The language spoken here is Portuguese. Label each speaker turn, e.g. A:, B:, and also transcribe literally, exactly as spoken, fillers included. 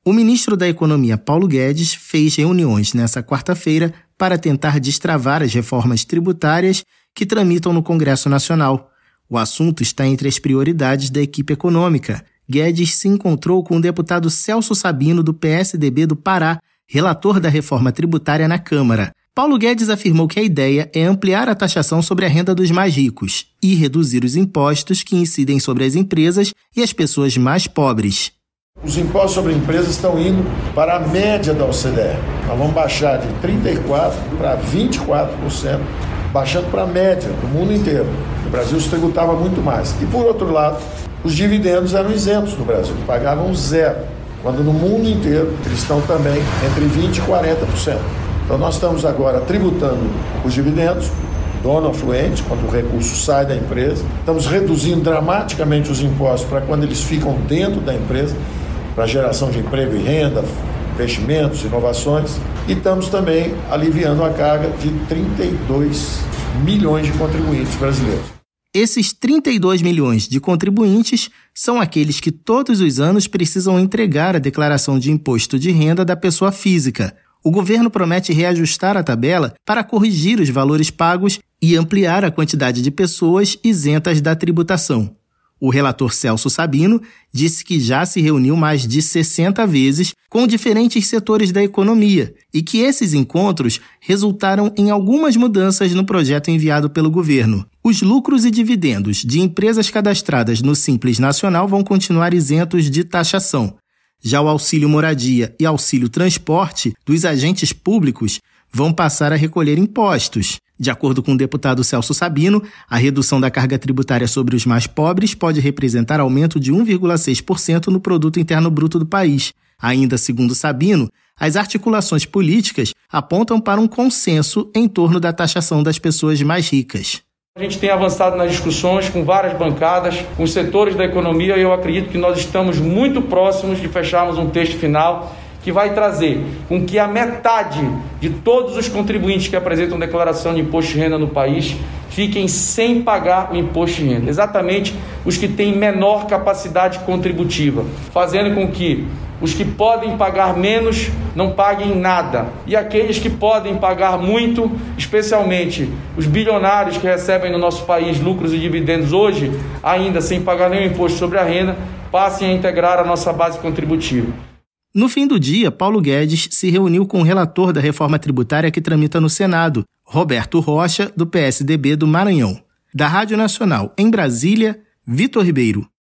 A: O ministro da Economia, Paulo Guedes, fez reuniões nesta quarta-feira para tentar destravar as reformas tributárias que tramitam no Congresso Nacional. O assunto está entre as prioridades da equipe econômica. Guedes se encontrou com o deputado Celso Sabino, do P S D B do Pará, relator da reforma tributária na Câmara. Paulo Guedes afirmou que a ideia é ampliar a taxação sobre a renda dos mais ricos e reduzir os impostos que incidem sobre as empresas e as pessoas mais pobres.
B: Os impostos sobre empresas estão indo para a média da O C D E. Nós vamos baixar de trinta e quatro por cento para vinte e quatro por cento, baixando para a média do mundo inteiro. O Brasil se tributava muito mais. E, por outro lado, os dividendos eram isentos no Brasil, pagavam zero, quando no mundo inteiro eles estão também entre vinte por cento e quarenta por cento. Então, nós estamos agora tributando os dividendos, dono afluente, quando o recurso sai da empresa. Estamos reduzindo dramaticamente os impostos para quando eles ficam dentro da empresa, para geração de emprego e renda, investimentos, inovações. E estamos também aliviando a carga de trinta e dois milhões de contribuintes brasileiros.
A: Esses trinta e dois milhões de contribuintes são aqueles que todos os anos precisam entregar a declaração de imposto de renda da pessoa física. O governo promete reajustar a tabela para corrigir os valores pagos e ampliar a quantidade de pessoas isentas da tributação. O relator Celso Sabino disse que já se reuniu mais de sessenta vezes com diferentes setores da economia e que esses encontros resultaram em algumas mudanças no projeto enviado pelo governo. Os lucros e dividendos de empresas cadastradas no Simples Nacional vão continuar isentos de taxação. Já o auxílio moradia e auxílio transporte dos agentes públicos vão passar a recolher impostos. De acordo com o deputado Celso Sabino, a redução da carga tributária sobre os mais pobres pode representar aumento de um vírgula seis por cento no produto interno bruto do país. Ainda segundo Sabino, as articulações políticas apontam para um consenso em torno da taxação das pessoas mais ricas.
C: A gente tem avançado nas discussões com várias bancadas, com os setores da economia, e eu acredito que nós estamos muito próximos de fecharmos um texto final que vai trazer com que a metade de todos os contribuintes que apresentam declaração de imposto de renda no país fiquem sem pagar o imposto de renda. Exatamente os que têm menor capacidade contributiva, fazendo com que os que podem pagar menos não paguem nada. E aqueles que podem pagar muito, especialmente os bilionários que recebem no nosso país lucros e dividendos hoje, ainda sem pagar nenhum imposto sobre a renda, passem a integrar a nossa base contributiva.
A: No fim do dia, Paulo Guedes se reuniu com o relator da reforma tributária que tramita no Senado, Roberto Rocha, do P S D B do Maranhão. Da Rádio Nacional, em Brasília, Vitor Ribeiro.